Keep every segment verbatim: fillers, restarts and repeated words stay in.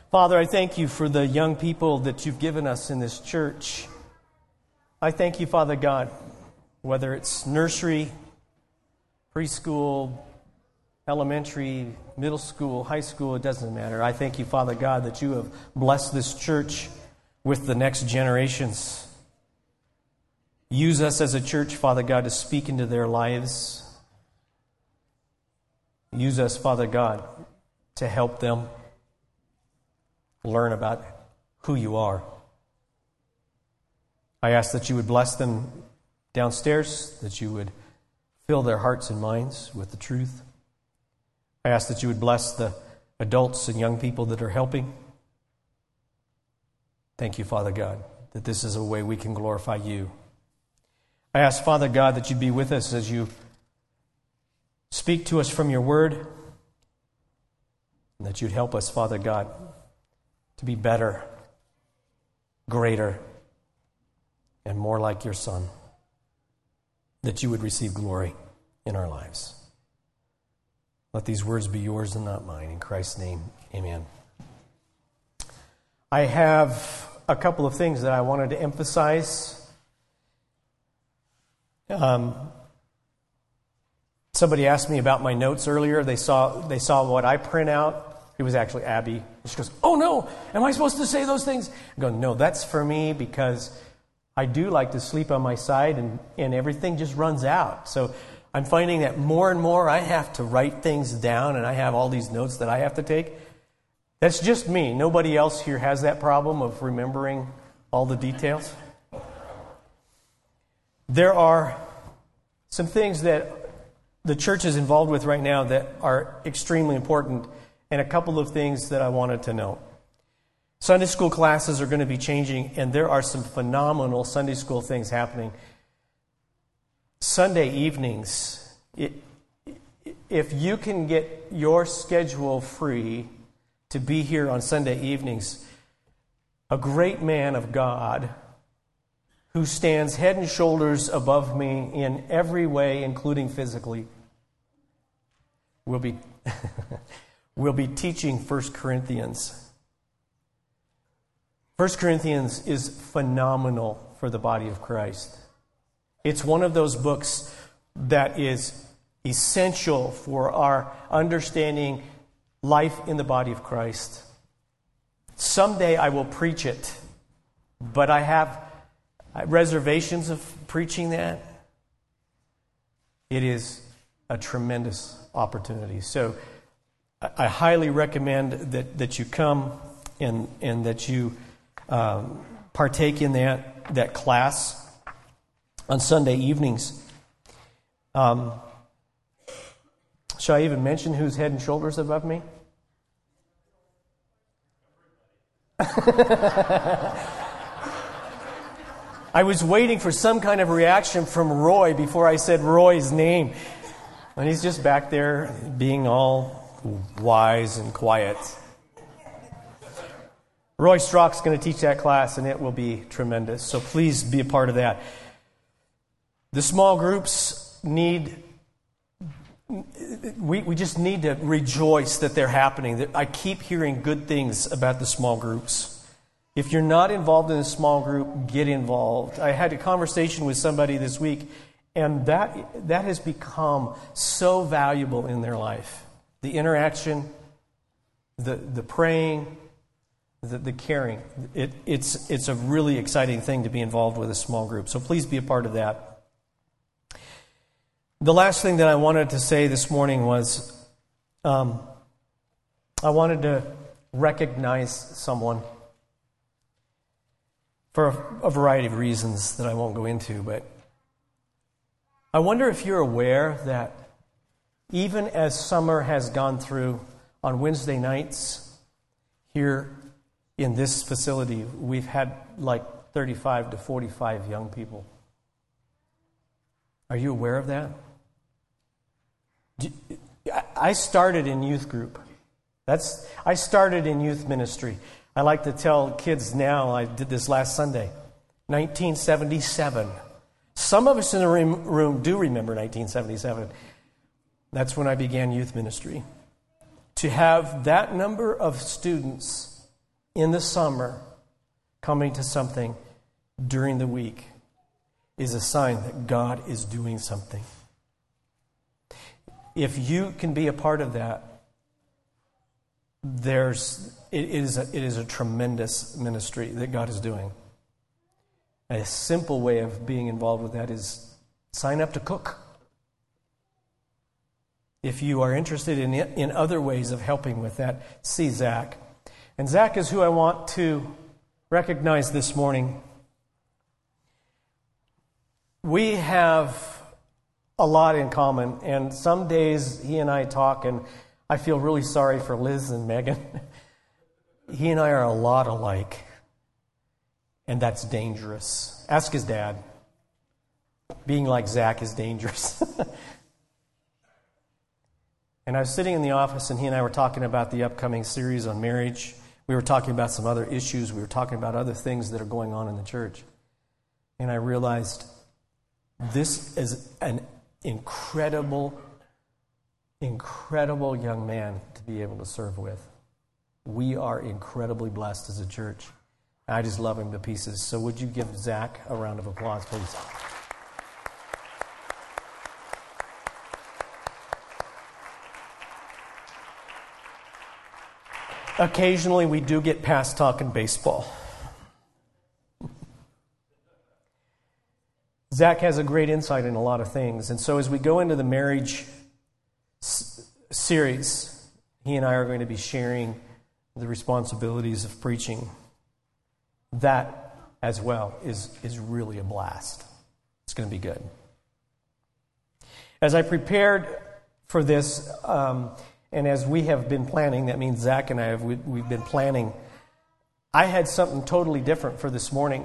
Father, I thank you for the young people that you've given us in this church. I thank you, Father God, whether it's nursery, preschool, elementary, middle school, high school, it doesn't matter. I thank you, Father God, that you have blessed this church with the next generations. Use us as a church, Father God, to speak into their lives. Use us, Father God, to help them learn about who you are. I ask that you would bless them downstairs, that you would fill their hearts and minds with the truth. I ask that you would bless the adults and young people that are helping. Thank you, Father God, that this is a way we can glorify you. I ask, Father God, that you'd be with us as you speak to us from your word, and that you'd help us, Father God, to be better, greater, and more like your Son, that you would receive glory in our lives. Let these words be yours and not mine. In Christ's name, amen. I have a couple of things that I wanted to emphasize. Um, somebody asked me about my notes earlier. They saw they saw what I print out. It was actually Abby. She goes, "Oh no, am I supposed to say those things?" I go, "No, that's for me because I do like to sleep on my side and, and everything just runs out." So I'm finding that more and more I have to write things down and I have all these notes that I have to take. That's just me. Nobody else here has that problem of remembering all the details. There are some things that the church is involved with right now that are extremely important, and a couple of things that I wanted to know. Sunday school classes are going to be changing, and there are some phenomenal Sunday school things happening. Sunday evenings, it, if you can get your schedule free to be here on Sunday evenings, a great man of God who stands head and shoulders above me in every way, including physically, will be will be teaching First Corinthians. First Corinthians is phenomenal for the body of Christ. It's one of those books that is essential for our understanding life in the body of Christ. Someday I will preach it, but I have reservations of preaching that. It is a tremendous opportunity. So I highly recommend that, that you come and, and that you um, partake in that, that class on Sunday evenings. Um, shall I even mention who's head and shoulders above me? I was waiting for some kind of reaction from Roy before I said Roy's name. And he's just back there being all wise and quiet. Roy Strock's going to teach that class, and it will be tremendous. So please be a part of that. The small groups need, we, we just need to rejoice that they're happening. I keep hearing good things about the small groups. If you're not involved in a small group, get involved. I had a conversation with somebody this week, and that that has become so valuable in their life. The interaction, the the praying, the, the caring. It, it's it's a really exciting thing to be involved with a small group. So please be a part of that. The last thing that I wanted to say this morning was um, I wanted to recognize someone for a, a variety of reasons that I won't go into, but I wonder if you're aware that even as summer has gone through, on Wednesday nights here in this facility, we've had like thirty-five to forty-five young people. Are you aware of that? I started in youth group. That's I started in youth ministry. I like to tell kids now, I did this last Sunday, nineteen seventy-seven. Some of us in the room do remember nineteen seventy-seven. That's when I began youth ministry. To have that number of students in the summer coming to something during the week is a sign that God is doing something. If you can be a part of that, there's it is a, it is a tremendous ministry that God is doing. A simple way of being involved with that is sign up to cook. If you are interested in in other ways of helping with that, see Zach. And Zach is who I want to recognize this morning. We have a lot in common, and some days he and I talk, and I feel really sorry for Liz and Megan. He and I are a lot alike, and that's dangerous. Ask his dad. Being like Zach is dangerous. And I was sitting in the office, and he and I were talking about the upcoming series on marriage. We were talking about some other issues. We were talking about other things that are going on in the church. And I realized this is an incredible, incredible young man to be able to serve with. We are incredibly blessed as a church. I just love him to pieces. So would you give Zach a round of applause, please? Occasionally we do get past talking baseball. Zach has a great insight in a lot of things. And so as we go into the marriage s- series, he and I are going to be sharing the responsibilities of preaching. That as well is, is really a blast. It's going to be good. As I prepared for this, um, and as we have been planning, that means Zach and I have we, we've been planning, I had something totally different for this morning.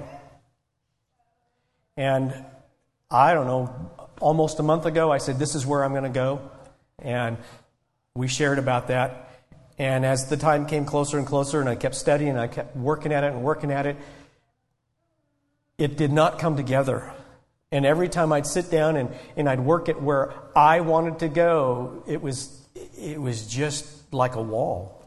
And I don't know, almost a month ago, I said, this is where I'm going to go. And we shared about that. And as the time came closer and closer, and I kept studying, and I kept working at it and working at it, it did not come together. And every time I'd sit down and, and I'd work it where I wanted to go, it was it was just like a wall.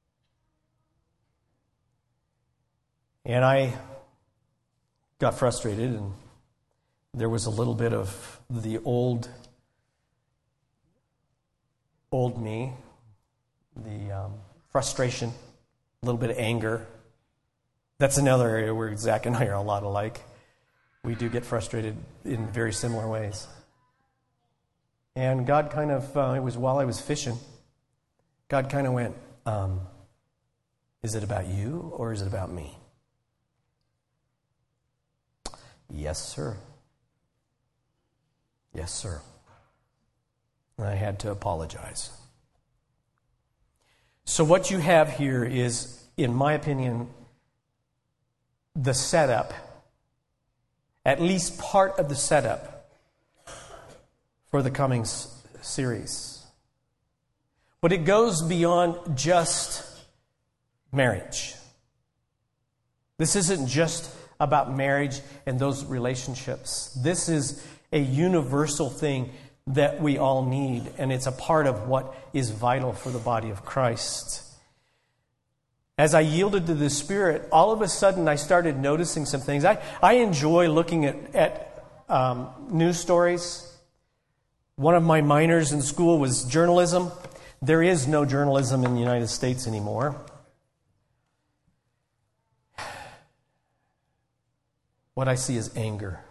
And I got frustrated, and there was a little bit of the old, old me, the um, frustration, a little bit of anger. That's another area where Zach and I are a lot alike. We do get frustrated in very similar ways. And God kind of, uh, it was while I was fishing, God kind of went, um, is it about you or is it about me? Yes, sir. Yes, sir. And I had to apologize. So what you have here is, in my opinion, the setup, at least part of the setup for the coming s- series. But it goes beyond just marriage. This isn't just about marriage and those relationships. This is a universal thing that we all need, and it's a part of what is vital for the body of Christ. As I yielded to the Spirit, all of a sudden I started noticing some things. I, I enjoy looking at, at um, news stories. One of my minors in school was journalism. There is no journalism in the United States anymore. What I see is anger.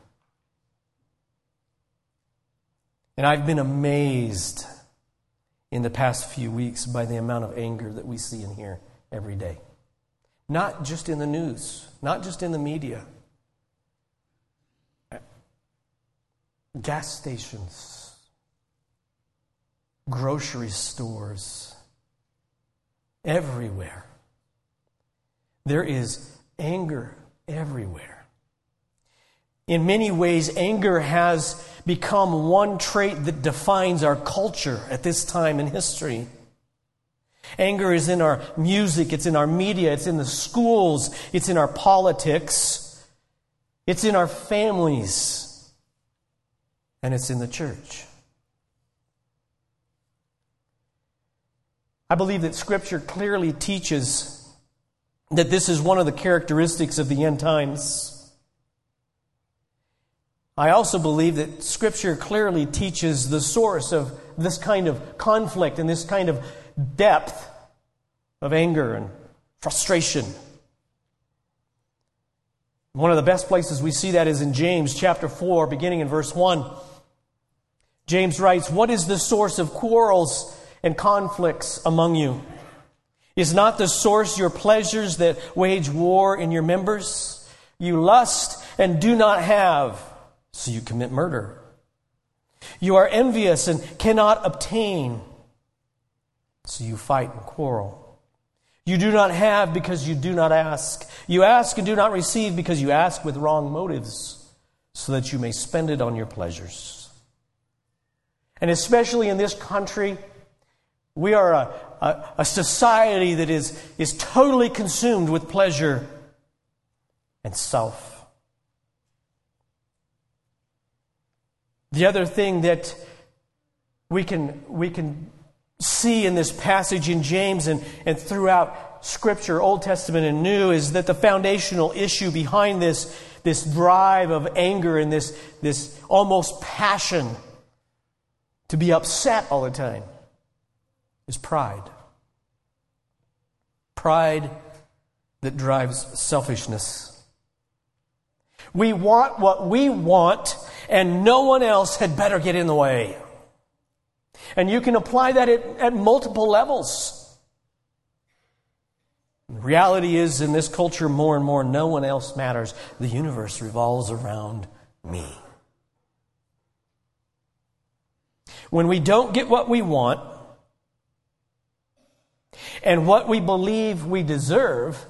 And I've been amazed in the past few weeks by the amount of anger that we see and hear every day. Not just in the news, not just in the media. Gas stations, grocery stores, everywhere. There is anger everywhere. In many ways, anger has become one trait that defines our culture at this time in history. Anger is in our music, it's in our media, it's in the schools, it's in our politics, it's in our families, and it's in the church. I believe that Scripture clearly teaches that this is one of the characteristics of the end times. I also believe that Scripture clearly teaches the source of this kind of conflict and this kind of depth of anger and frustration. One of the best places we see that is in James chapter four, beginning in verse one. James writes, "What is the source of quarrels and conflicts among you? Is not the source your pleasures that wage war in your members? You lust and do not have, so you commit murder. You are envious and cannot obtain, so you fight and quarrel. You do not have because you do not ask. You ask and do not receive because you ask with wrong motives, so that you may spend it on your pleasures." And especially in this country, we are a, a, a society that is, is totally consumed with pleasure and self. The other thing that we can we can see in this passage in James and, and throughout Scripture, Old Testament and New, is that the foundational issue behind this, this drive of anger and this, this almost passion to be upset all the time is pride. Pride that drives selfishness. We want what we want, and no one else had better get in the way. And you can apply that at, at multiple levels. The reality is, in this culture, more and more, no one else matters. The universe revolves around me. When we don't get what we want, and what we believe we deserve,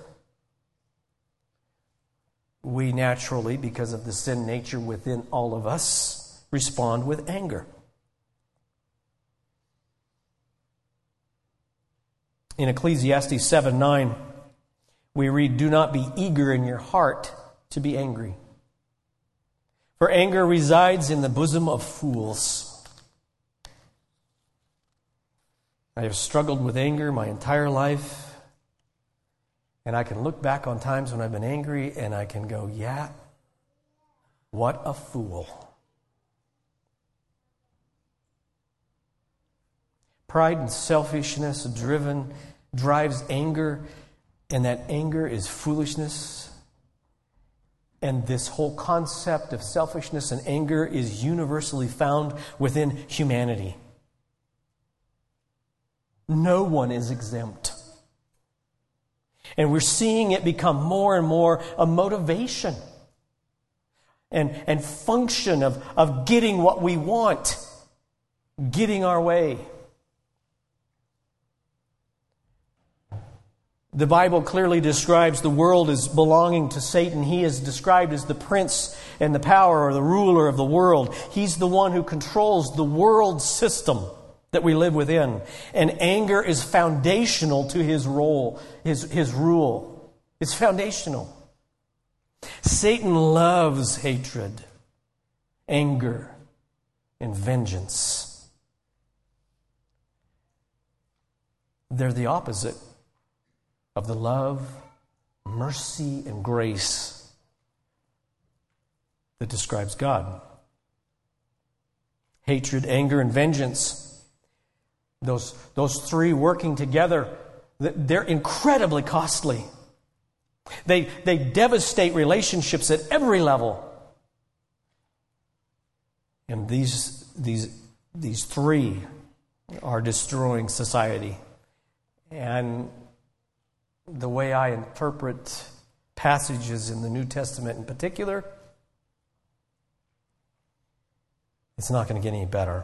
we naturally, because of the sin nature within all of us, respond with anger. In Ecclesiastes seven nine, we read, "Do not be eager in your heart to be angry, for anger resides in the bosom of fools." I have struggled with anger my entire life, and I can look back on times when I've been angry and I can go, yeah, what a fool. Pride and selfishness driven drives anger, and that anger is foolishness. And this whole concept of selfishness and anger is universally found within humanity. No one is exempt. And we're seeing it become more and more a motivation and, and function of, of getting what we want, getting our way. The Bible clearly describes the world as belonging to Satan. He is described as the prince and the power or the ruler of the world. He's the one who controls the world system that we live within. And anger is foundational to his role, his, his rule. It's foundational. Satan loves hatred, anger, and vengeance. They're the opposite of the love, mercy, and grace that describes God. Hatred, anger, and vengeance. Those, those three working together, they're incredibly costly. They, they devastate relationships at every level. And these, these, these three are destroying society. And the way I interpret passages in the New Testament in particular, it's not going to get any better.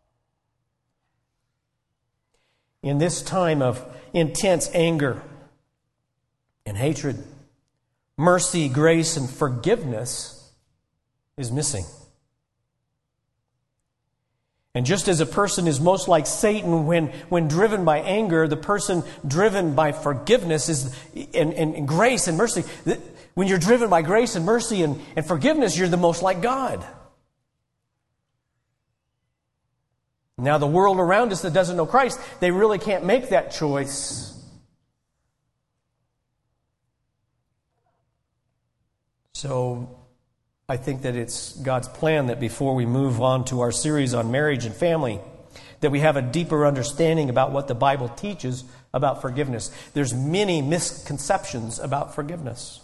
In this time of intense anger and hatred, mercy, grace, and forgiveness is missing. And just as a person is most like Satan when, when driven by anger, the person driven by forgiveness is and, and, and grace and mercy. When you're driven by grace and mercy and, and forgiveness, you're the most like God. Now, the world around us that doesn't know Christ, they really can't make that choice. So I think that it's God's plan that before we move on to our series on marriage and family, that we have a deeper understanding about what the Bible teaches about forgiveness. There's many misconceptions about forgiveness.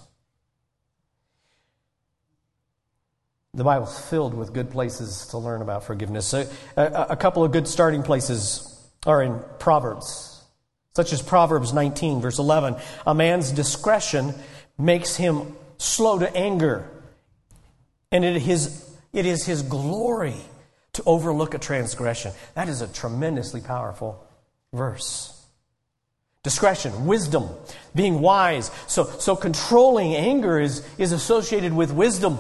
The Bible's filled with good places to learn about forgiveness. A, a, a couple of good starting places are in Proverbs, such as Proverbs nineteen, verse eleven. A man's discretion makes him slow to anger, and it is, it is his glory to overlook a transgression. That is a tremendously powerful verse. Discretion, wisdom, being wise. So, so controlling anger is, is associated with wisdom.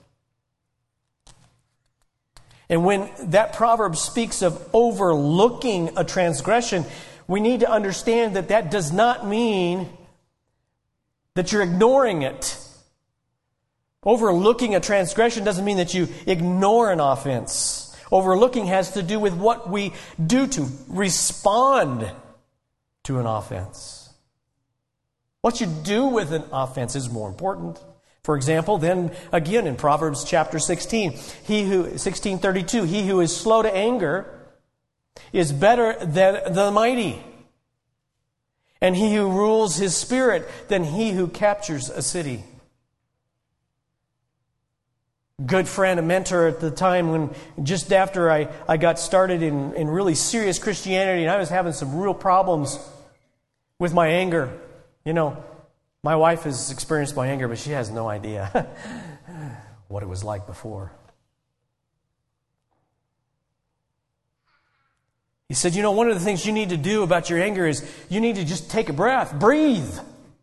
And when that proverb speaks of overlooking a transgression, we need to understand that that does not mean that you're ignoring it. Overlooking a transgression doesn't mean that you ignore an offense. Overlooking has to do with what we do to respond to an offense. What you do with an offense is more important. For example, then again in Proverbs chapter sixteen, he who sixteen thirty-two, he who is slow to anger is better than the mighty, and he who rules his spirit than he who captures a city. Good friend, a mentor at the time when just after I, I got started in, in really serious Christianity, and I was having some real problems with my anger. You know, my wife has experienced my anger, but she has no idea what it was like before. He said, you know, one of the things you need to do about your anger is you need to just take a breath, breathe.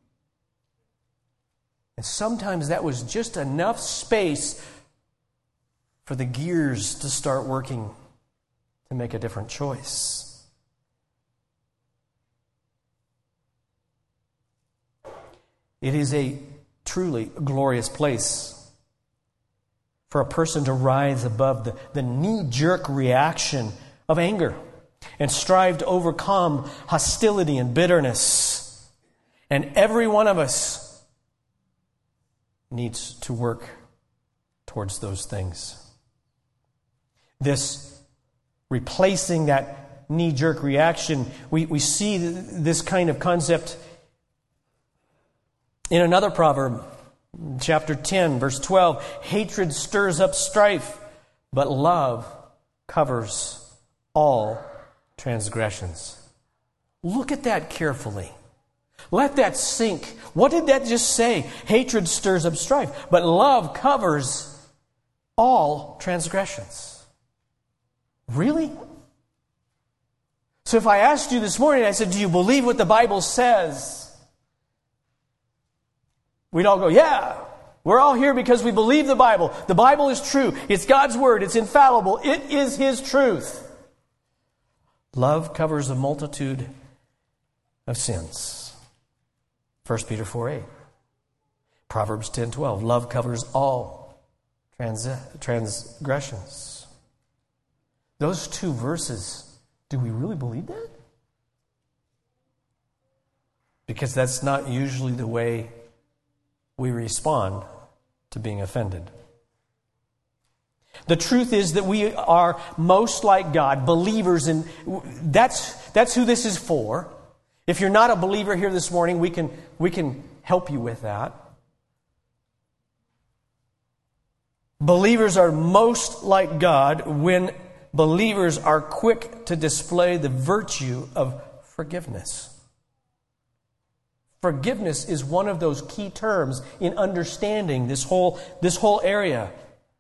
And sometimes that was just enough space for the gears to start working to make a different choice. It is a truly glorious place for a person to rise above the, the knee-jerk reaction of anger and strive to overcome hostility and bitterness. And every one of us needs to work towards those things. This replacing that knee-jerk reaction, we, we see this kind of concept in another proverb, chapter ten, verse twelve. Hatred stirs up strife, but love covers all transgressions. Look at that carefully. Let that sink. What did that just say? Hatred stirs up strife, but love covers all transgressions. Really? So if I asked you this morning, I said, do you believe what the Bible says? We'd all go, yeah. We're all here because we believe the Bible. The Bible is true. It's God's Word. It's infallible. It is His truth. Love covers a multitude of sins. First Peter four eight. Proverbs ten twelve. Love covers all trans- transgressions. Those two verses, do we really believe that? Because that's not usually the way we respond to being offended. The truth is that we are most like God, believers, and that's that's who this is for. If you're not a believer here this morning, we can we can help you with that. Believers are most like God when believers are quick to display the virtue of forgiveness. Forgiveness is one of those key terms in understanding this whole, this whole area.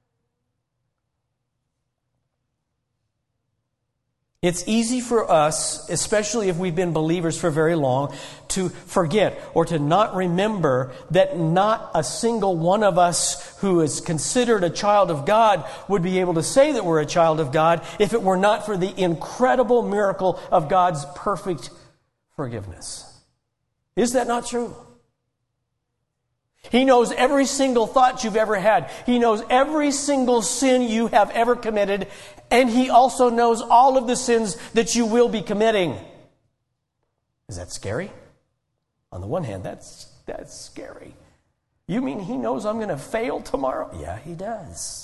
It's easy for us, especially if we've been believers for very long, to forget or to not remember that not a single one of us who is considered a child of God would be able to say that we're a child of God if it were not for the incredible miracle of God's perfect forgiveness. Is that not true? He knows every single thought you've ever had. He knows every single sin you have ever committed. And He also knows all of the sins that you will be committing. Is that scary? On the one hand, that's that's scary. You mean he knows I'm going to fail tomorrow? Yeah, he does.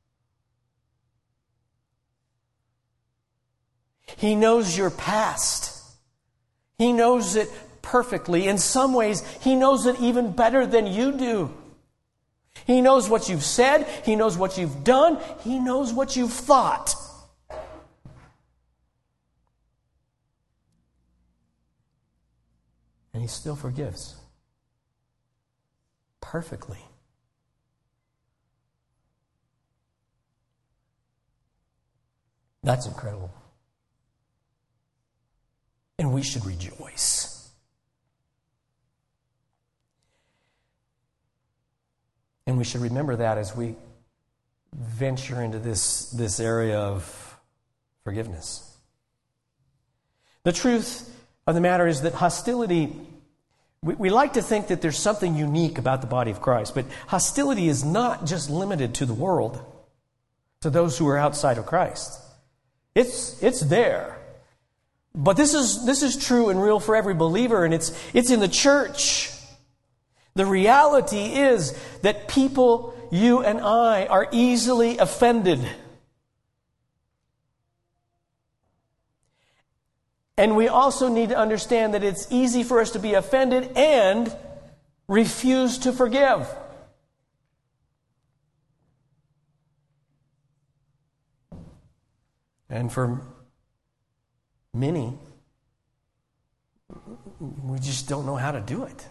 He knows your past. He knows it perfectly. In some ways, he knows it even better than you do. He knows what you've said. He knows what you've done. He knows what you've thought. And he still forgives. Perfectly. That's incredible. And we should rejoice. And we should remember that as we venture into this, this area of forgiveness. The truth of the matter is that hostility, we, we like to think that there's something unique about the body of Christ, but hostility is not just limited to the world, to those who are outside of Christ. It's, it's there. But this is, this is true and real for every believer, and it's, it's in the church. The reality is that people, you and I, are easily offended. And we also need to understand that it's easy for us to be offended and refuse to forgive. And for many, we just don't know how to do it.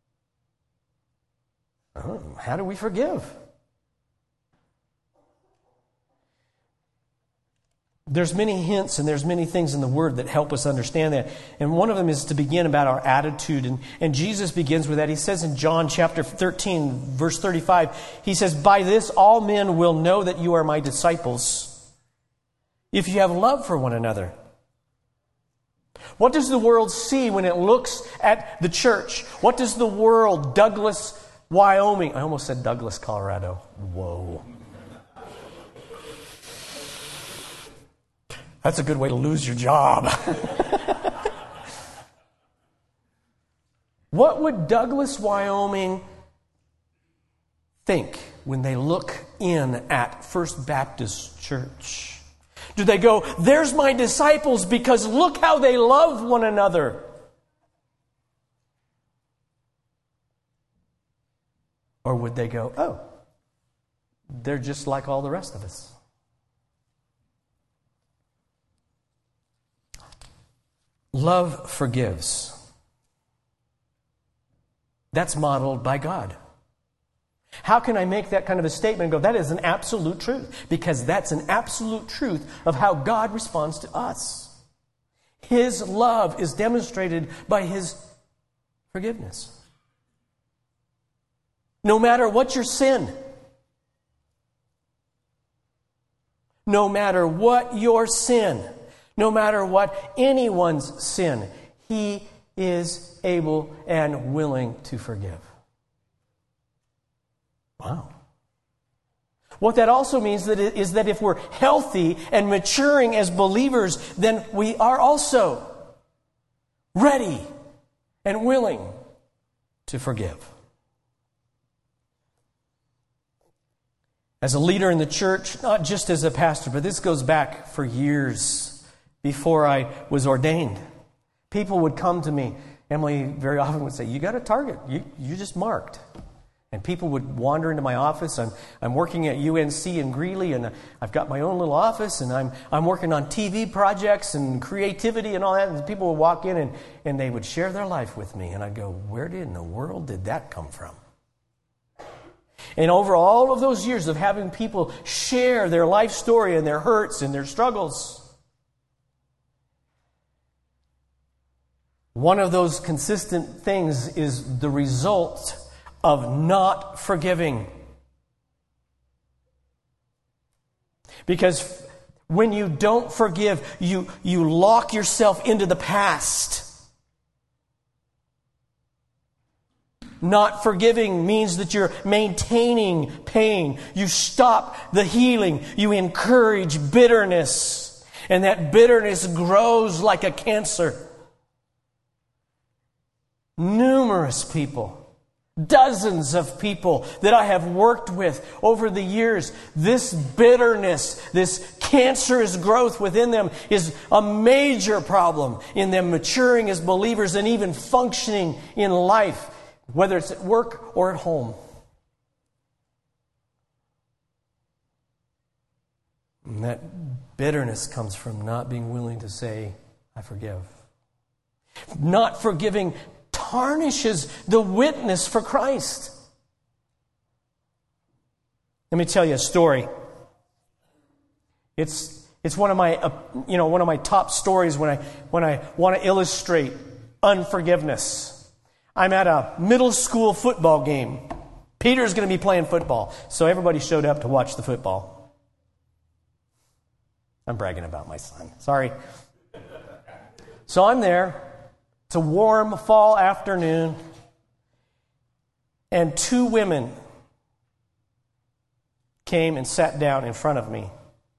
Oh, how do we forgive? There's many hints and there's many things in the Word that help us understand that. And one of them is to begin about our attitude. And, and Jesus begins with that. He says in John chapter thirteen, verse thirty-five, he says, "By this all men will know that you are my disciples, if you have love for one another." What does the world see when it looks at the church? What does the world, Douglas, Wyoming, I almost said Douglas, Colorado. Whoa. That's a good way to lose your job. What would Douglas, Wyoming think when they look in at First Baptist Church? Do they go, "There's my disciples because look how they love one another"? Or would they go, "Oh, they're just like all the rest of us"? Love forgives. That's modeled by God. How can I make that kind of a statement and go, that is an absolute truth? Because that's an absolute truth of how God responds to us. His love is demonstrated by His forgiveness. No matter what your sin, no matter what your sin, no matter what anyone's sin, He is able and willing to forgive. Wow. What that also means that it is that if we're healthy and maturing as believers, then we are also ready and willing to forgive. As a leader in the church, not just as a pastor, but this goes back for years before I was ordained. People would come to me. Emily very often would say, "You got a target. You, you just marked." And people would wander into my office. I'm, I'm working at U N C in Greeley, and I've got my own little office, and I'm, I'm working on T V projects and creativity and all that. And people would walk in, and, and they would share their life with me. And I'd go, "Where did in the world did that come from?" And over all of those years of having people share their life story and their hurts and their struggles, one of those consistent things is the result of not forgiving. Because when you don't forgive, you, you lock yourself into the past. Not forgiving means that you're maintaining pain. You stop the healing. You encourage bitterness. And that bitterness grows like a cancer. Numerous people Dozens of people that I have worked with over the years, this bitterness, this cancerous growth within them is a major problem in them maturing as believers and even functioning in life, whether it's at work or at home. And that bitterness comes from not being willing to say, I forgive. Not forgiving tarnishes the witness for Christ. Let me tell you a story. It's it's one of my uh, you know one of my top stories when I when I want to illustrate unforgiveness. I'm at a middle school football game. Peter's going to be playing football, so everybody showed up to watch the football. I'm bragging about my son. Sorry. So I'm there. It's a warm fall afternoon, and two women came and sat down in front of me.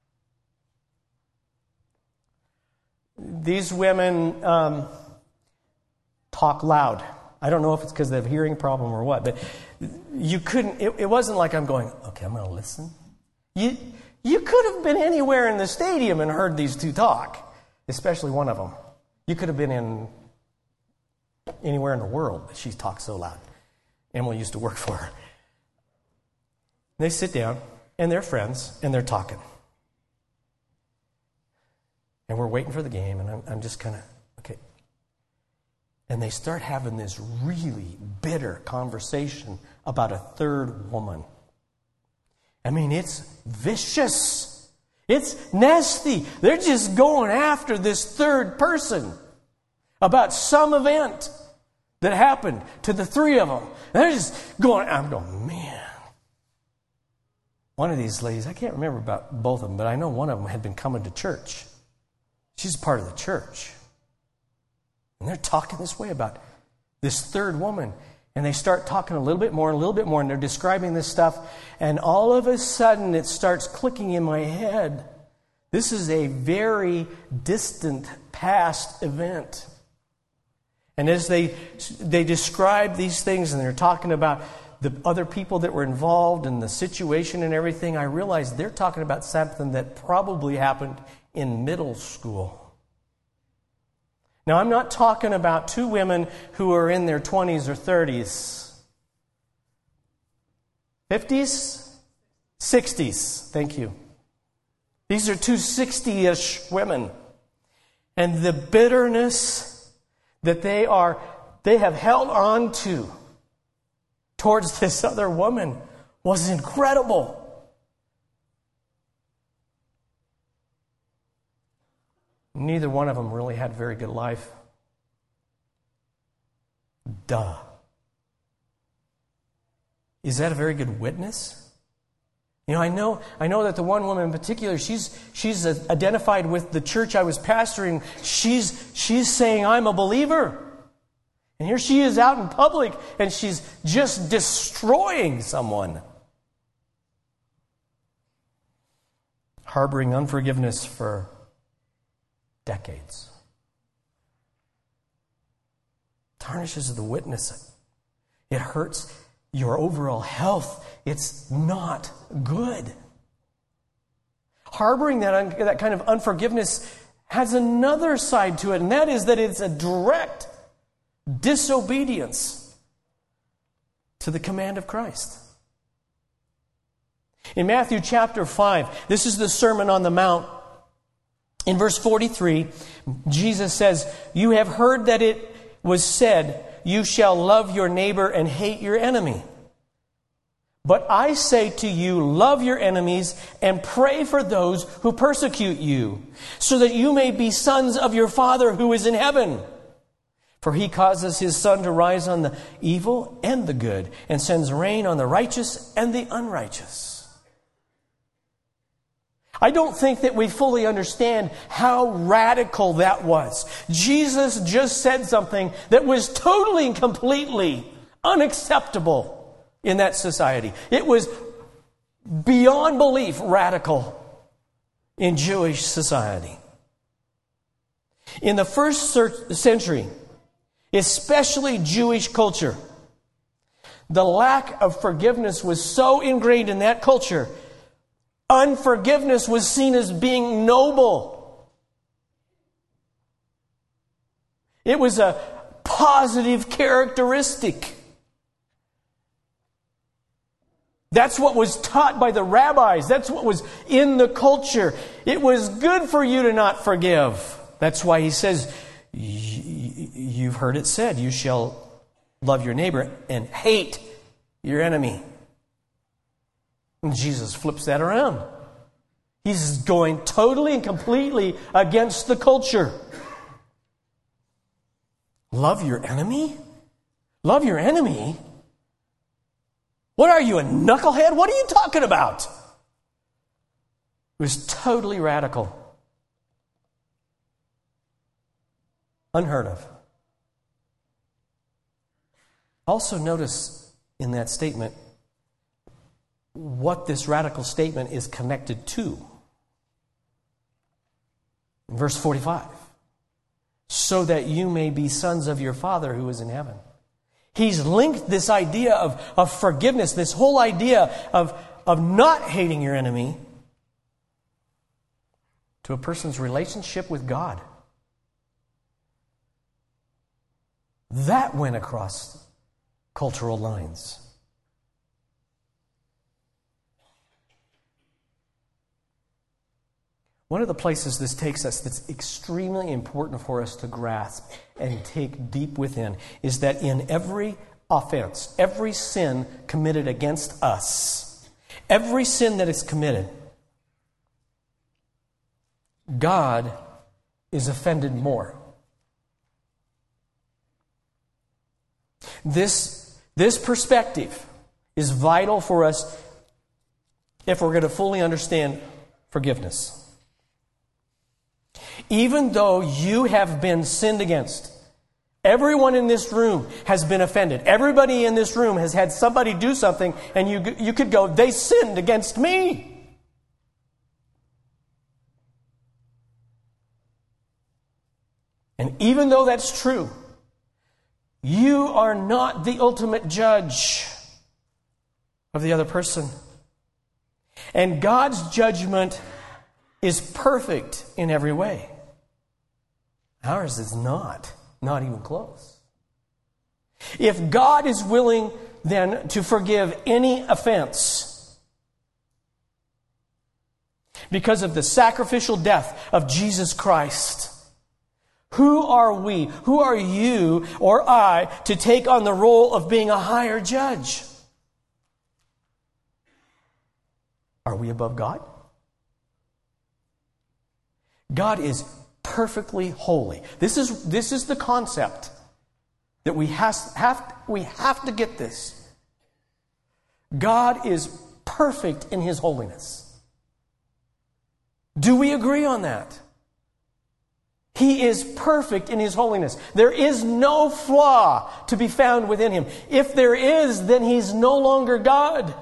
These women um, talk loud. I don't know if it's because they have a hearing problem or what, but you couldn't, it, it wasn't like I'm going, okay, I'm going to listen. You, you could have been anywhere in the stadium and heard these two talk, especially one of them. You could have been in anywhere in the world, but she talks so loud. Emily used to work for her. They sit down, and they're friends, and they're talking. And we're waiting for the game, and I'm, I'm just kind of, okay. And they start having this really bitter conversation about a third woman. I mean, it's vicious. It's nasty. They're just going after this third person about some event that happened to the three of them. And they're just going, I'm going, man. One of these ladies, I can't remember about both of them, but I know one of them had been coming to church. She's part of the church. And they're talking this way about this third woman. And they start talking a little bit more and a little bit more, and they're describing this stuff. And all of a sudden, it starts clicking in my head. This is a very distant past event. And as they they describe these things and they're talking about the other people that were involved and the situation and everything, I realized they're talking about something that probably happened in middle school. Now, I'm not talking about two women who are in their twenties or thirties. fifties? sixties. Thank you. These are two sixty-ish women. And the bitterness that they are, they have held on to towards this other woman was incredible. Neither one of them really had a very good life. Duh. Is that a very good witness? You know, I know I know that the one woman in particular, she's she's identified with the church I was pastoring. She's she's saying, I'm a believer. And here she is out in public, and she's just destroying someone. Harboring unforgiveness for decades. Tarnishes the witness. It hurts your overall health. It's not good. Harboring that, un- that kind of unforgiveness has another side to it, and that is that it's a direct disobedience to the command of Christ. In Matthew chapter five, this is the Sermon on the Mount. In verse forty-three, Jesus says, "You have heard that it was said, 'You shall love your neighbor and hate your enemy.' But I say to you, love your enemies and pray for those who persecute you, so that you may be sons of your Father who is in heaven. For he causes his sun to rise on the evil and the good, and sends rain on the righteous and the unrighteous." I don't think that we fully understand how radical that was. Jesus just said something that was totally and completely unacceptable in that society. It was beyond belief radical in Jewish society. In the first century, especially Jewish culture, The lack of forgiveness was so ingrained in that culture. Unforgiveness was seen as being noble. It was a positive characteristic. That's what was taught by the rabbis. That's what was in the culture. It was good for you to not forgive. That's why he says, you've heard it said, you shall love your neighbor and hate your enemy. And Jesus flips that around. He's going totally and completely against the culture. Love your enemy? Love your enemy? What are you, a knucklehead? What are you talking about? It was totally radical. Unheard of. Also notice in that statement what this radical statement is connected to. In verse forty-five. So that you may be sons of your Father who is in heaven. He's linked this idea of, of forgiveness, this whole idea of, of not hating your enemy, to a person's relationship with God. That went across cultural lines. One of the places this takes us that's extremely important for us to grasp and take deep within is that in every offense, every sin committed against us, every sin that is committed, God is offended more. This, this perspective is vital for us if we're going to fully understand forgiveness. Even though you have been sinned against, everyone in this room has been offended. Everybody in this room has had somebody do something, and you, you could go, they sinned against me. And even though that's true, you are not the ultimate judge of the other person. And God's judgment is perfect in every way. Ours is not. Not even close. If God is willing then to forgive any offense because of the sacrificial death of Jesus Christ, who are we, who are you or I to take on the role of being a higher judge? Are we above God? God is perfectly holy. This is, this is the concept that we has, have, we have to get this. God is perfect in His holiness. Do we agree on that? He is perfect in His holiness. There is no flaw to be found within Him. If there is, then He's no longer God.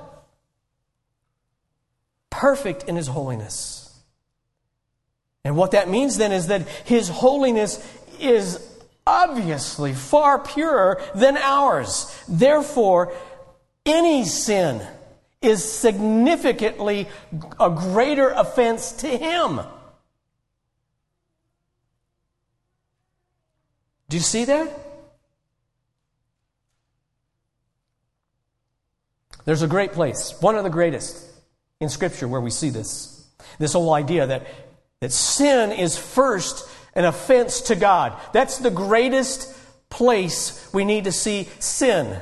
Perfect in His holiness. And what that means then is that His holiness is obviously far purer than ours. Therefore, any sin is significantly a greater offense to Him. Do you see that? There's a great place, one of the greatest in Scripture where we see this. This whole idea that That sin is first an offense to God. That's the greatest place we need to see sin.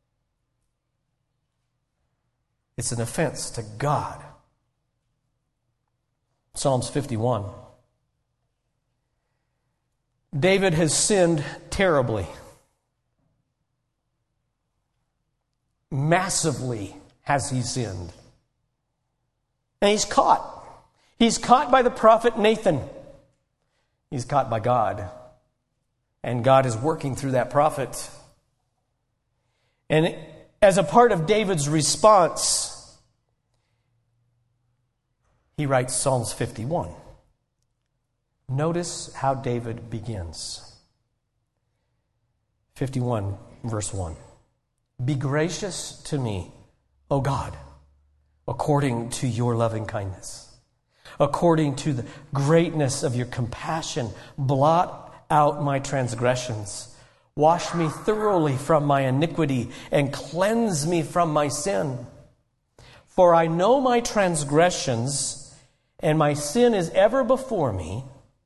It's an offense to God. Psalms fifty-one. David has sinned terribly. Massively has he sinned. And he's caught. He's caught by the prophet Nathan. He's caught by God. And God is working through that prophet. And as a part of David's response, he writes Psalms fifty-one. Notice how David begins. fifty-one, verse one. Be gracious to me, O God, according to your loving kindness. According to the greatness of your compassion, blot out my transgressions. Wash me thoroughly from my iniquity and cleanse me from my sin. For I know my transgressions, and my sin is ever before me.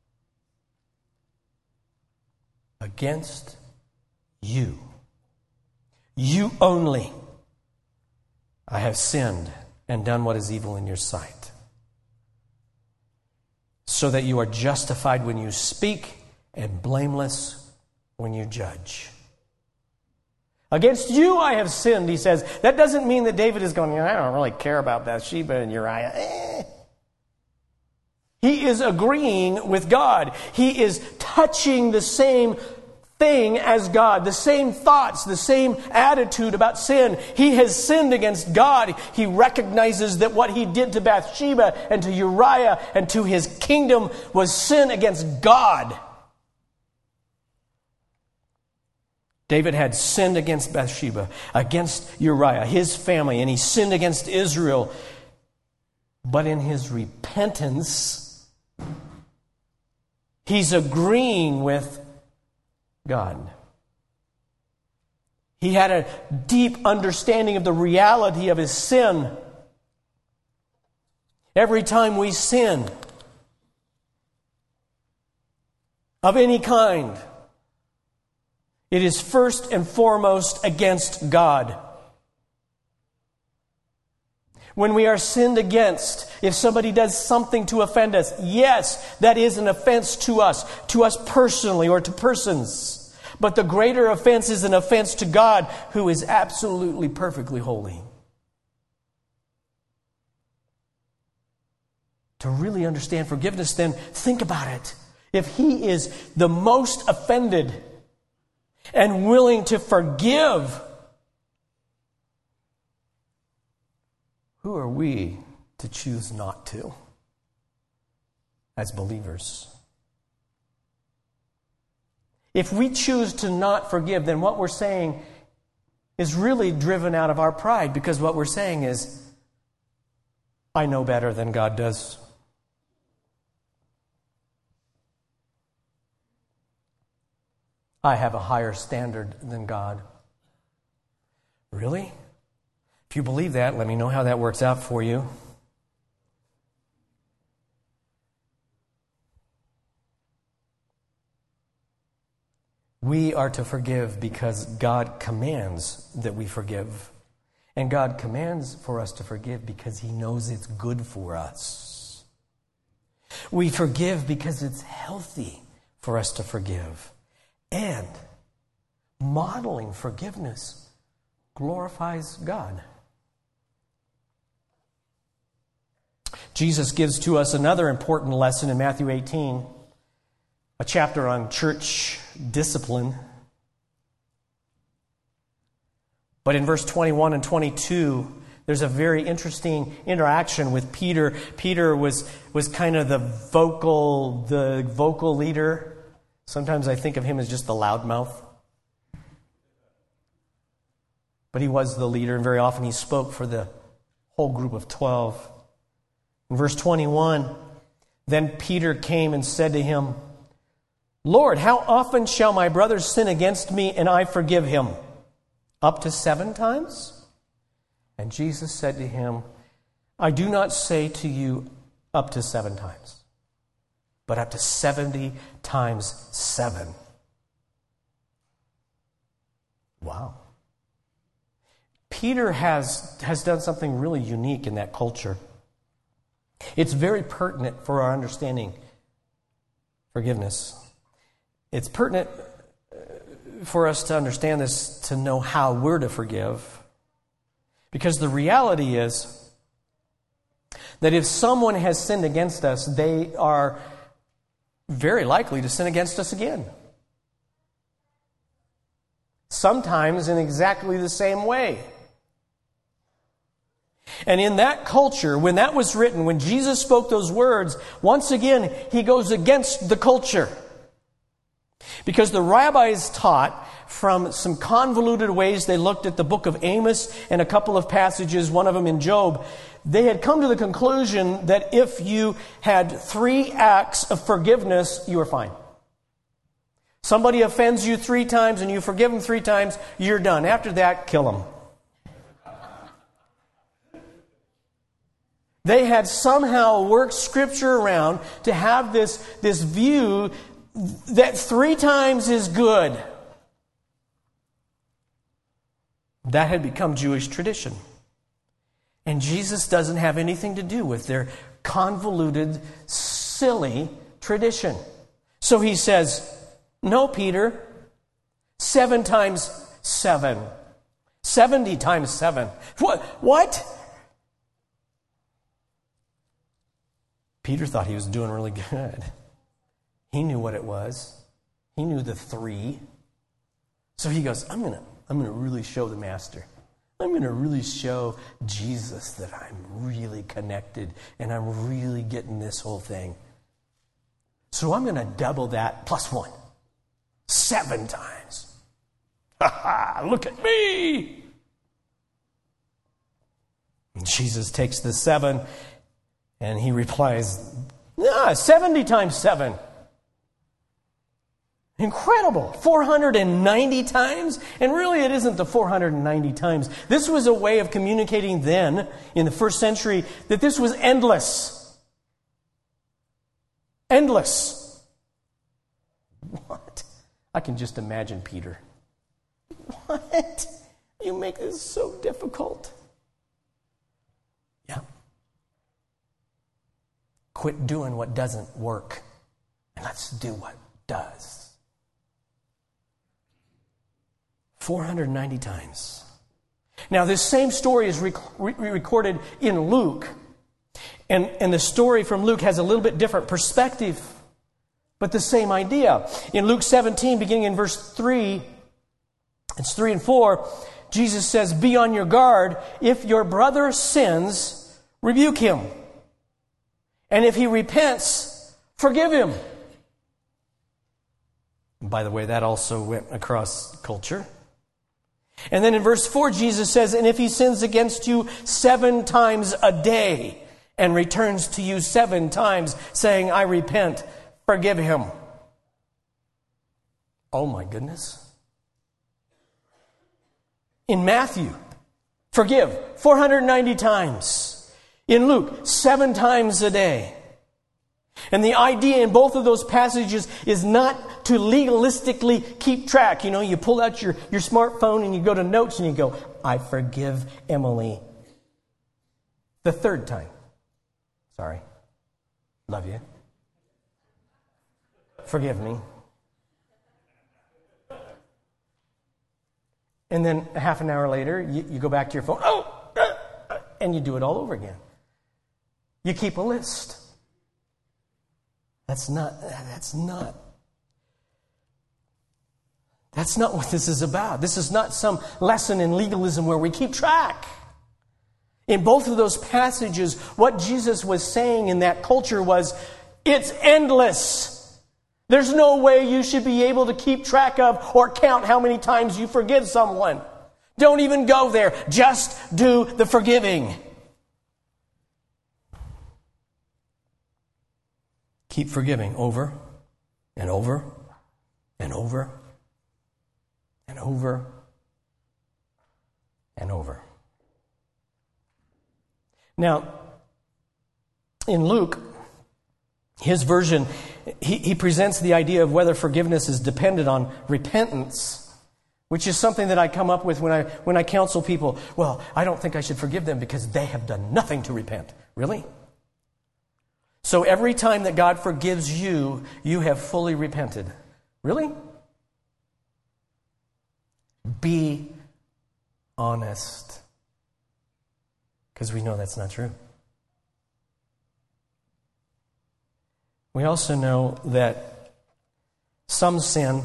Against you, you only, I have sinned and done what is evil in your sight, so that you are justified when you speak and blameless when you judge. Against you I have sinned, he says. That doesn't mean that David is going, I don't really care about Bathsheba and Uriah. Eh. He is agreeing with God. He is touching the same thing as God, the same thoughts, the same attitude about sin. He has sinned against God. He recognizes that what he did to Bathsheba and to Uriah and to his kingdom was sin against God. David had sinned against Bathsheba, against Uriah, his family, and he sinned against Israel. But in his repentance, he's agreeing with God. He had a deep understanding of the reality of his sin. Every time we sin of any kind, it is first and foremost against God. When we are sinned against, if somebody does something to offend us, yes, that is an offense to us, to us personally or to persons. But the greater offense is an offense to God, who is absolutely perfectly holy. To really understand forgiveness, then think about it. If He is the most offended and willing to forgive, who are we to choose not to as believers? If we choose to not forgive, then what we're saying is really driven out of our pride, because what we're saying is, I know better than God does. I have a higher standard than God. Really? If you believe that, let me know how that works out for you. We are to forgive because God commands that we forgive. And God commands for us to forgive because He knows it's good for us. We forgive because it's healthy for us to forgive. And modeling forgiveness glorifies God. Jesus gives to us another important lesson in Matthew eighteen, a chapter on church discipline. But in verse twenty-one and twenty-two, there's a very interesting interaction with Peter. Peter was, was kind of the vocal, the vocal leader. Sometimes I think of him as just the loudmouth. But he was the leader, and very often he spoke for the whole group of twelve. In verse twenty-one, then Peter came and said to him, Lord, how often shall my brother sin against me and I forgive him? Up to seven times? And Jesus said to him, I do not say to you up to seven times, but up to seventy times seven. Wow. Peter has, has done something really unique in that culture. It's very pertinent for our understanding forgiveness. It's pertinent for us to understand this, to know how we're to forgive. Because the reality is that if someone has sinned against us, they are very likely to sin against us again. Sometimes in exactly the same way. And in that culture, when that was written, when Jesus spoke those words, once again, He goes against the culture. Because the rabbis taught from some convoluted ways. They looked at the book of Amos and a couple of passages, one of them in Job. They had come to the conclusion that if you had three acts of forgiveness, you were fine. Somebody offends you three times and you forgive them three times, you're done. After that, kill them. They had somehow worked Scripture around to have this, this view that three times is good. That had become Jewish tradition. And Jesus doesn't have anything to do with their convoluted, silly tradition. So he says, no, Peter, seven times seven. Seventy times seven. What? What? Peter thought he was doing really good. He knew what it was. He knew the three. So he goes, I'm going to I'm going to really show the master. I'm going to really show Jesus that I'm really connected and I'm really getting this whole thing. So I'm going to double that plus one. Seven times. Ha ha, look at me. And Jesus takes the seven and he replies, ah, seventy times seven. Incredible. four hundred ninety times? And really it isn't the four hundred ninety times. This was a way of communicating then, in the first century, that this was endless. Endless. What? I can just imagine Peter. What? You make this so difficult. Yeah. Quit doing what doesn't work, and let's do what does. four hundred ninety times. Now, this same story is rec- re- recorded in Luke. And, and the story from Luke has a little bit different perspective, but the same idea. In Luke seventeen, beginning in verse three, it's three and four, Jesus says, be on your guard. If your brother sins, rebuke him. And if he repents, forgive him. And by the way, that also went across culture. And then in verse four, Jesus says, and if he sins against you seven times a day and returns to you seven times saying, I repent, forgive him. Oh my goodness. In Matthew, forgive four hundred ninety times. In Luke, seven times a day. And the idea in both of those passages is not to legalistically keep track. You know, you pull out your, your smartphone and you go to notes and you go, I forgive Emily the third time. Sorry. Love you. Forgive me. And then a half an hour later, you, you go back to your phone. Oh! Uh, uh, and you do it all over again. You keep a list. That's not, that's not, that's not what this is about. This is not some lesson in legalism where we keep track. In both of those passages, what Jesus was saying in that culture was, it's endless. There's no way you should be able to keep track of or count how many times you forgive someone. Don't even go there. Just do the forgiving. Keep forgiving over and over and over and over and over. Now, in Luke, his version, he, he presents the idea of whether forgiveness is dependent on repentance, which is something that I come up with when I when I counsel people. Well, I don't think I should forgive them because they have done nothing to repent. Really? So every time that God forgives you, you have fully repented. Really? Be honest. Because we know that's not true. We also know that some sin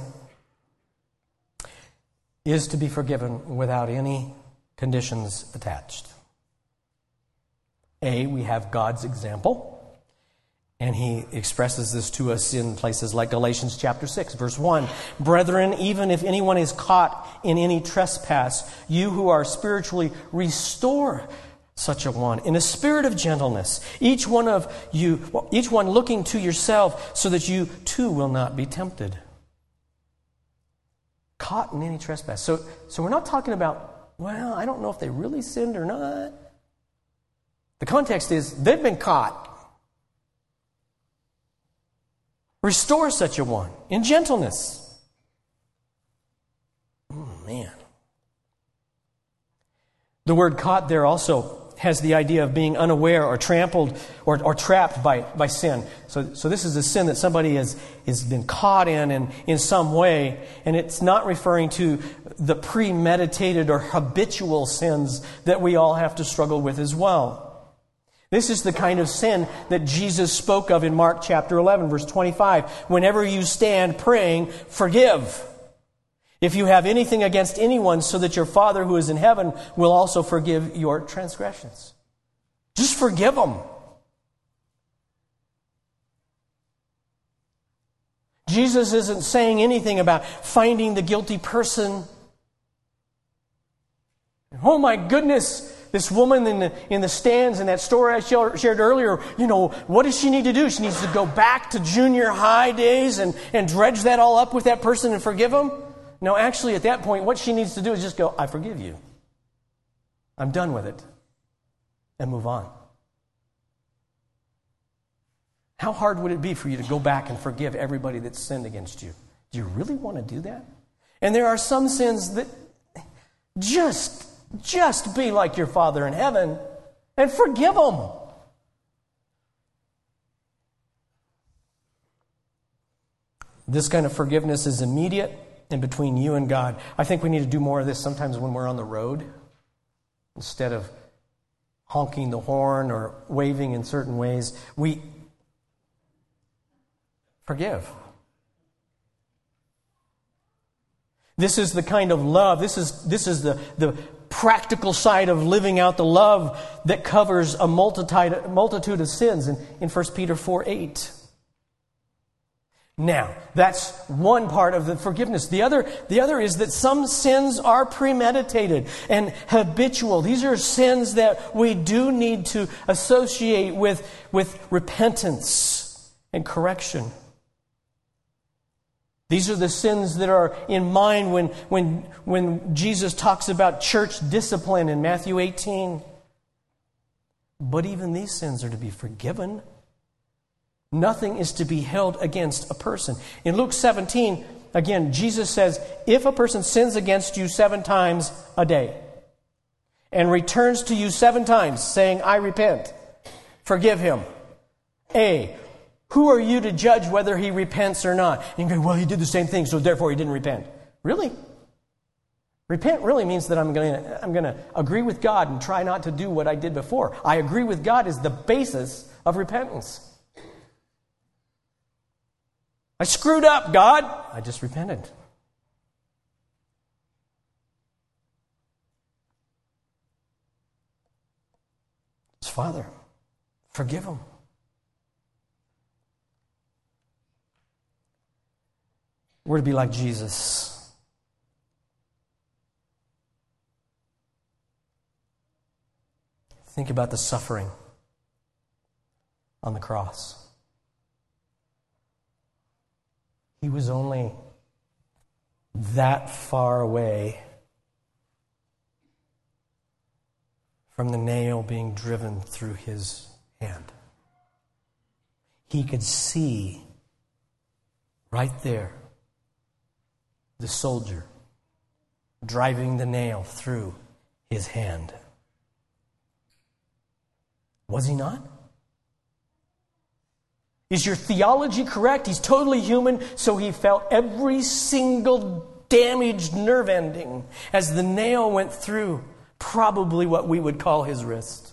is to be forgiven without any conditions attached. A, we have God's example. And he expresses this to us in places like Galatians chapter six, verse one. Brethren, even if anyone is caught in any trespass, you who are spiritually restore such a one in a spirit of gentleness. Each one of you, each one looking to yourself, so that you too will not be tempted. Caught in any trespass. So, so we're not talking about, well, I don't know if they really sinned or not. The context is they've been caught. Restore such a one in gentleness. Oh, man. The word caught there also has the idea of being unaware or trampled or, or trapped by, by sin. So, so this is a sin that somebody has, has been caught in, in in some way, and it's not referring to the premeditated or habitual sins that we all have to struggle with as well. This is the kind of sin that Jesus spoke of in Mark chapter eleven, verse twenty-five. Whenever you stand praying, forgive. If you have anything against anyone, so that your Father who is in heaven will also forgive your transgressions. Just forgive them. Jesus isn't saying anything about finding the guilty person. Oh my goodness, this woman in the, in the stands in that story I shared earlier, you know, what does she need to do? She needs to go back to junior high days and, and dredge that all up with that person and forgive him? No, actually, at that point, what she needs to do is just go, I forgive you. I'm done with it. And move on. How hard would it be for you to go back and forgive everybody that's sinned against you? Do you really want to do that? And there are some sins that just, just be like your Father in heaven and forgive them. This kind of forgiveness is immediate and between you and God. I think we need to do more of this sometimes when we're on the road. Instead of honking the horn or waving in certain ways, we forgive. This is the kind of love, this is this is the, the practical side of living out the love that covers a multitude, multitude of sins in, in First Peter four eight. Now, that's one part of the forgiveness. The other, the other is that some sins are premeditated and habitual. These are sins that we do need to associate with, with repentance and correction. These are the sins that are in mind when, when, when Jesus talks about church discipline in Matthew eighteen. But even these sins are to be forgiven. Nothing is to be held against a person. In Luke seventeen, again, Jesus says, if a person sins against you seven times a day and returns to you seven times saying, I repent, forgive him. A, who are you to judge whether he repents or not? And you go, well, he did the same thing, so therefore he didn't repent. Really? Repent really means that I'm going to I'm going to agree with God and try not to do what I did before. I agree with God is the basis of repentance. I screwed up, God. I just repented. It's Father, forgive him. We're to be like Jesus. Think about the suffering on the cross. He was only that far away from the nail being driven through his hand. He could see right there the soldier driving the nail through his hand. Was he not? Is your theology correct? He's totally human, so he felt every single damaged nerve ending as the nail went through probably what we would call his wrist.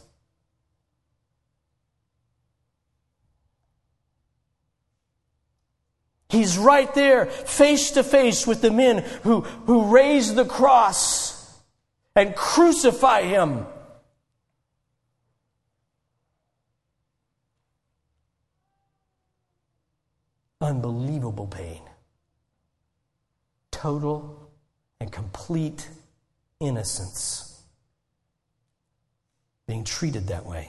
He's right there, face to face with the men who, who raise the cross and crucify him. unbelievable pain. Total and complete innocence. Being treated that way.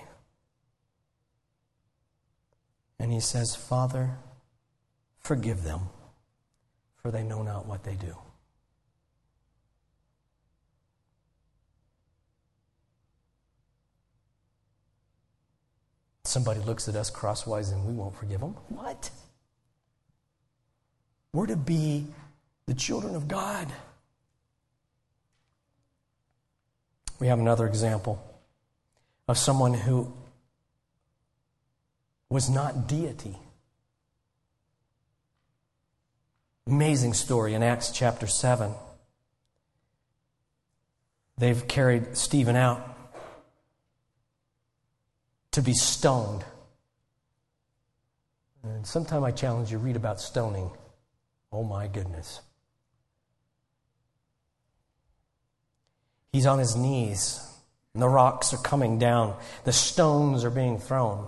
And he says, Father, forgive them, for they know not what they do. Somebody looks at us crosswise and we won't forgive them. What? We're to be the children of God. We have another example of someone who was not deity. Amazing story in Acts chapter seven. They've carried Stephen out to be stoned. And sometime I challenge you, read about stoning. Oh my goodness. He's on his knees, and the rocks are coming down. The stones are being thrown.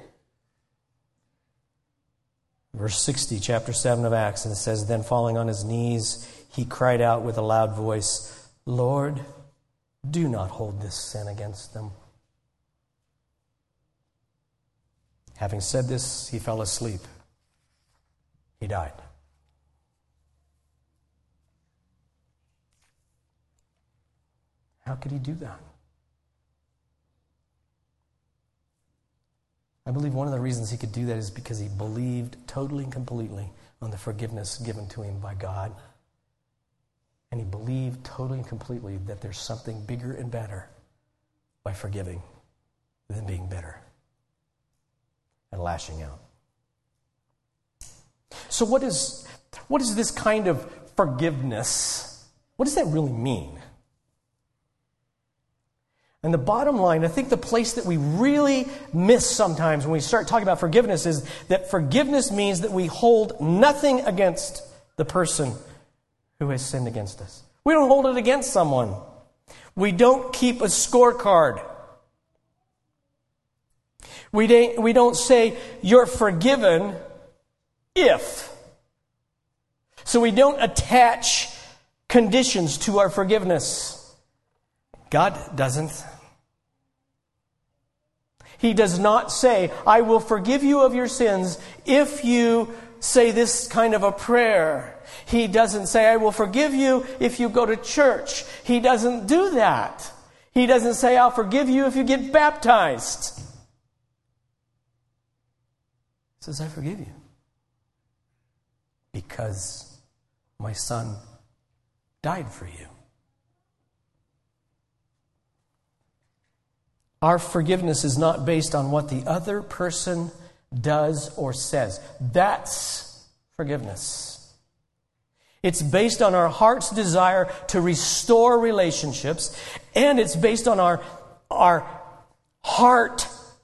Verse sixty, chapter seven of Acts, and it says, Then falling on his knees, he cried out with a loud voice, Lord, do not hold this sin against them. Having said this, he fell asleep. He died. How could he do that? I believe one of the reasons he could do that is because he believed totally and completely on the forgiveness given to him by God. And he believed totally and completely that there's something bigger and better by forgiving than being bitter and lashing out. So what is, what is this kind of forgiveness? What does that really mean? And the bottom line, I think the place that we really miss sometimes when we start talking about forgiveness is that forgiveness means that we hold nothing against the person who has sinned against us. We don't hold it against someone. We don't keep a scorecard. We don't, we don't say, you're forgiven if. So we don't attach conditions to our forgiveness. God doesn't. He does not say, I will forgive you of your sins if you say this kind of a prayer. He doesn't say, I will forgive you if you go to church. He doesn't do that. He doesn't say, I'll forgive you if you get baptized. He says, I forgive you because my son died for you. Our forgiveness is not based on what the other person does or says. That's forgiveness. It's based on our heart's desire to restore relationships, and it's based on our, our heart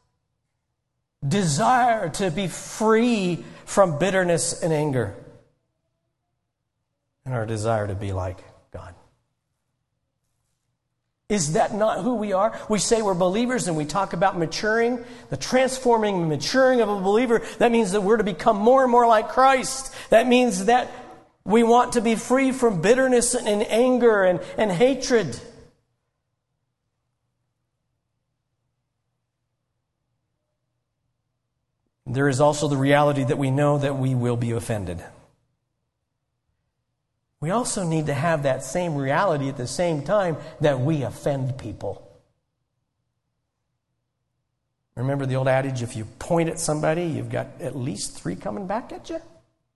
desire to be free from bitterness and anger, and our desire to be like God. Is that not who we are? We say we're believers and we talk about maturing, the transforming and maturing of a believer. That means that we're to become more and more like Christ. That means that we want to be free from bitterness and anger and, and hatred. There is also the reality that we know that we will be offended. We also need to have that same reality at the same time that we offend people. Remember the old adage, if you point at somebody, you've got at least three coming back at you?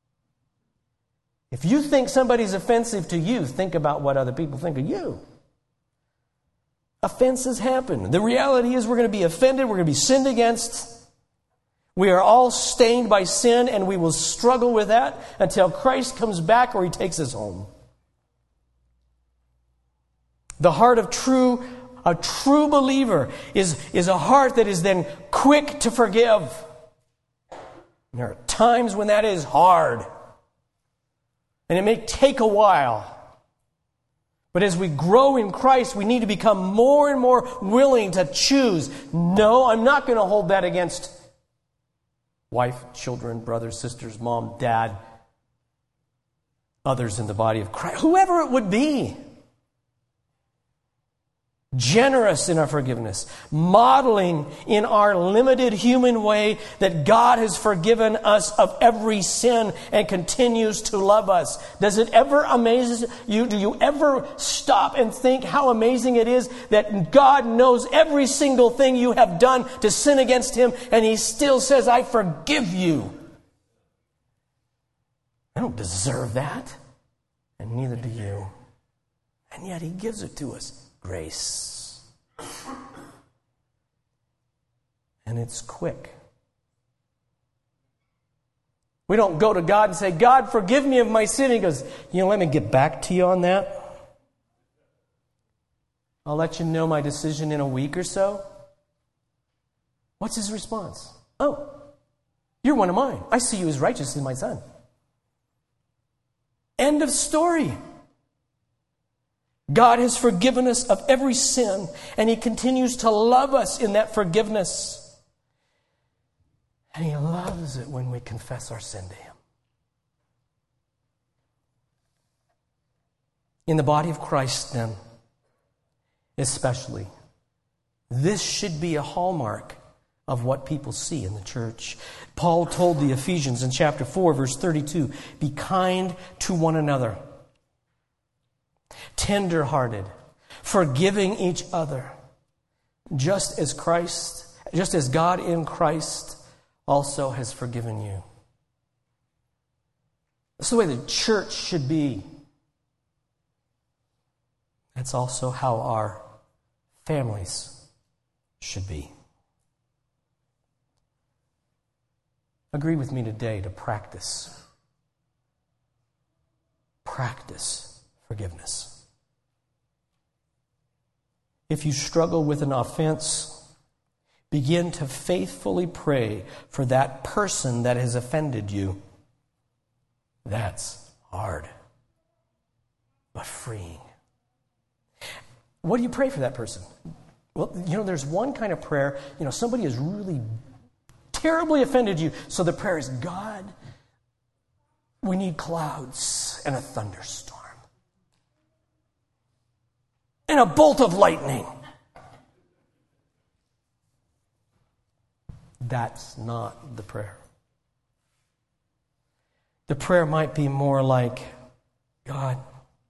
If you think somebody's offensive to you, think about what other people think of you. Offenses happen. The reality is we're going to be offended, we're going to be sinned against. We are all stained by sin, and we will struggle with that until Christ comes back or He takes us home. The heart of true, a true believer is, is a heart that is then quick to forgive. And there are times when that is hard. And it may take a while. But as we grow in Christ, we need to become more and more willing to choose. No, I'm not going to hold that against wife, children, brothers, sisters, mom, dad, others in the body of Christ, whoever it would be. Generous in our forgiveness, modeling in our limited human way that God has forgiven us of every sin and continues to love us. Does it ever amaze you? Do you ever stop and think how amazing it is that God knows every single thing you have done to sin against Him, and He still says, I forgive you? I don't deserve that, and neither do you. And yet He gives it to us. Grace. And it's quick. We don't go to God and say, God, forgive me of my sin. He goes, you know, let me get back to you on that. I'll let you know my decision in a week or so. What's His response? Oh, you're one of mine. I see you as righteous in my Son. End of story. God has forgiven us of every sin, and He continues to love us in that forgiveness. And He loves it when we confess our sin to Him. In the body of Christ, then, especially, this should be a hallmark of what people see in the church. Paul told the Ephesians in chapter four, verse thirty-two, be kind to one another, tender-hearted, forgiving each other, just as Christ, just as God in Christ also has forgiven you. That's the way the church should be. That's also how our families should be. Agree with me today to practice. Practice forgiveness. If you struggle with an offense, begin to faithfully pray for that person that has offended you. That's hard, but freeing. What do you pray for that person? Well, you know, there's one kind of prayer, you know, somebody has really terribly offended you, so the prayer is, God, we need clouds and a thunderstorm and a bolt of lightning. That's not the prayer. The prayer might be more like, God,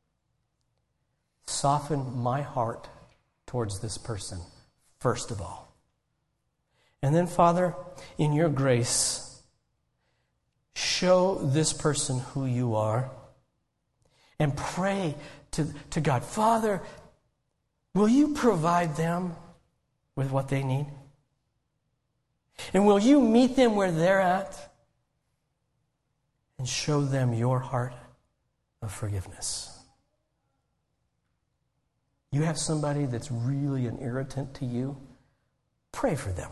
soften my heart towards this person, first of all. And then, Father, in your grace, show this person who you are. And pray to, to God, Father, will you provide them with what they need? And will you meet them where they're at? And show them your heart of forgiveness. You have somebody that's really an irritant to you? Pray for them.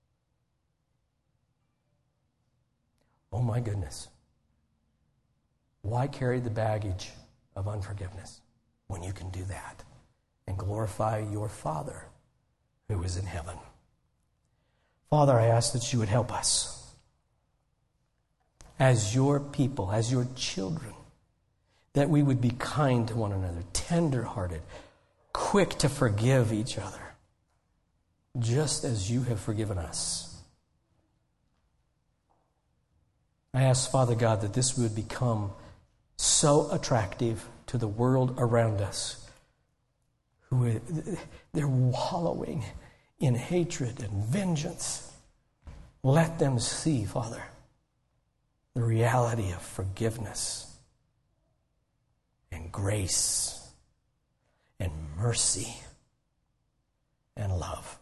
Oh my goodness. Why carry the baggage of unforgiveness when you can do that and glorify your Father who is in heaven? Father, I ask that you would help us as your people, as your children, that we would be kind to one another, tender-hearted, quick to forgive each other, just as you have forgiven us. I ask, Father God, that this would become so attractive to the world around us, who they're wallowing in hatred and vengeance. Let them see, Father, the reality of forgiveness and grace and mercy and love.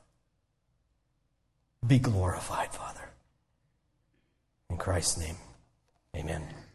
Be glorified, Father. In Christ's name, amen.